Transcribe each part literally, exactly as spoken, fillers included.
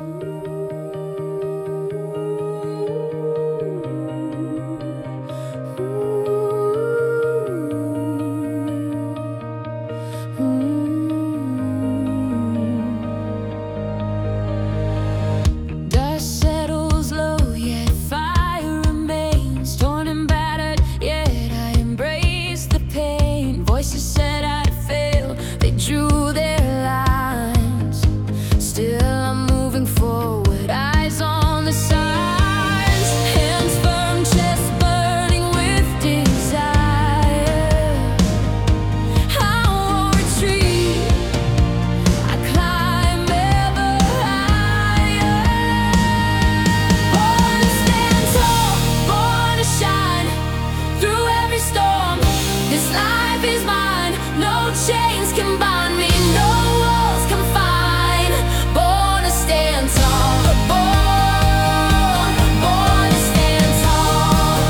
Voices said I'd fail, they drew their lines. Still I'm moving forward, eyes on the signs. Hands firm, chest burning with desire. I won't retreat, I climb ever higher. Born to stand tall, born to shine through every storm. This life is mine, no chains can bind me, no walls confine. Born to stand tall, born, born to stand tall.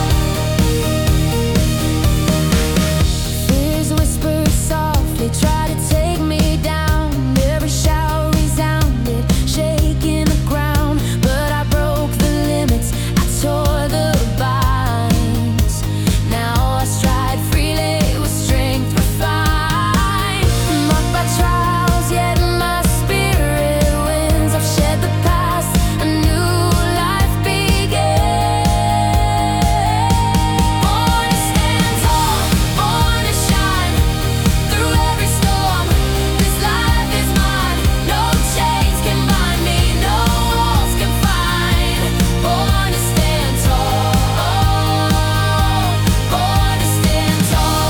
Fears whisper softly, try to take me down. Every shout resounded, shaking the ground. But I broke the limits, I tore the binds. Now I stride freely with strength refined. Marked by trials, yet my spirit wins. I've shed the past, a new life begins. Born to stand tall, born to shine through every storm. This life is mine, no chains can bind me, no walls confine. Born to stand tall, born to stand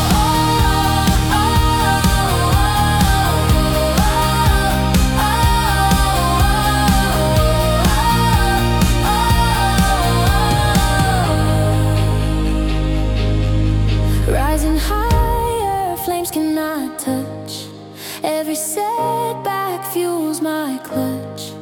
tall. Rising higher, flames cannot touch. Every setback fuels my clutch.